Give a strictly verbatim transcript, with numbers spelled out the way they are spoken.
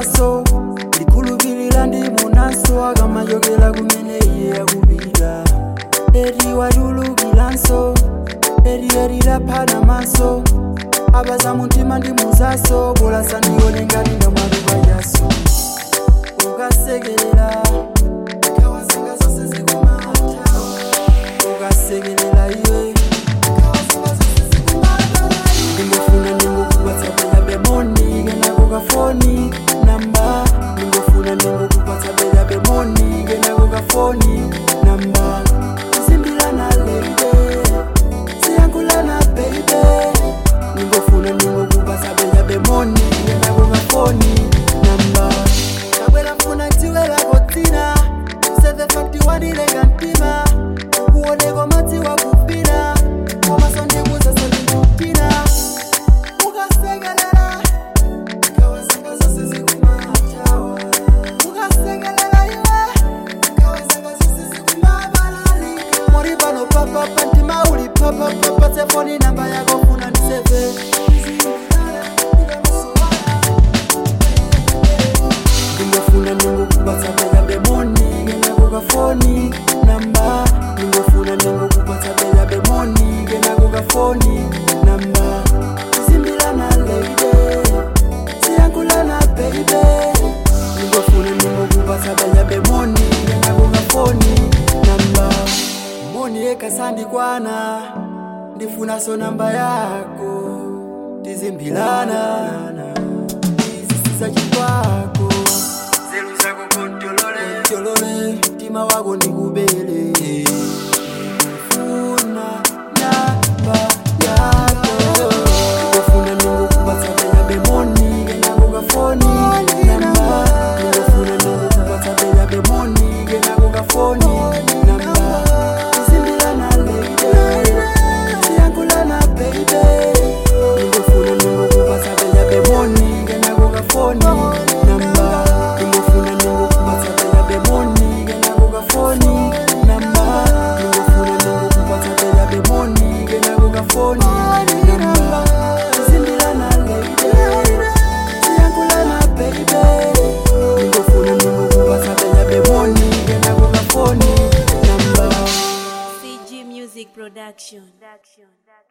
paso ndikhulupilira ndi munaso akamayokera kumene iye akupita eti watulukiranso eti eriraphana maso abaza mutima ndi muzaso bola sandione ngati ndamwaluka yaso ukasekerera kawazinga zose zikumata ukasekerera iwe ndingofuna ndingokupatsa bela bemoni kenako kafoni namba ndingofuna ndingokupatsa bela bemoni kenako kafoni namba zimbirana lady siyankulana baby ndingofuna ndingokupatsa bela bemoni kenako kafoni namba kabwera mfuna tiwela kotina tuseve fakti wanileka mtima ukuoneko mati wakupina komaso ndikuza solindutina ukasekelela kawazinga zose zikumatawa ukasekelela iwe kawazinga zose zikumabalalika mori pano papapa ntima uli papapapa telefoni namba yako funa ndiseve ndingofuna ndingokupatsa bela bemoni kenako kafoni namba ndingofuna ndingokupatsa bela bemoni kenako kafoni namba zimbirana lady siyankulana baby ndingofuna ndingokupatsa bela bemoni kenako kafoni namba moni ekasandikwana ndifunaso namba yako tizimbilana izisiza chikwako zelu zako kontolole kontolole mtima wako ndikubele ndifuna namba yako ndingofuna ndingokupatsa bela bemoni kenako kafoni namba ndingofuna ndingokupatsa bela bemoni kenako kafoni namba zimbirana lady siyankulana baby ndingofuna ndingokupatsa bela bemoni kenako kafoni namba ndingofuna ndingokupatsa bela bemoni kenako kafoni namba ndingofuna ndingokupatsa bela bemoni kenako kafoni namba zimbirana lady siyankulana baby ndingofuna ndingokupatsa bela bemoni kenako kafoni namba C G Music Production.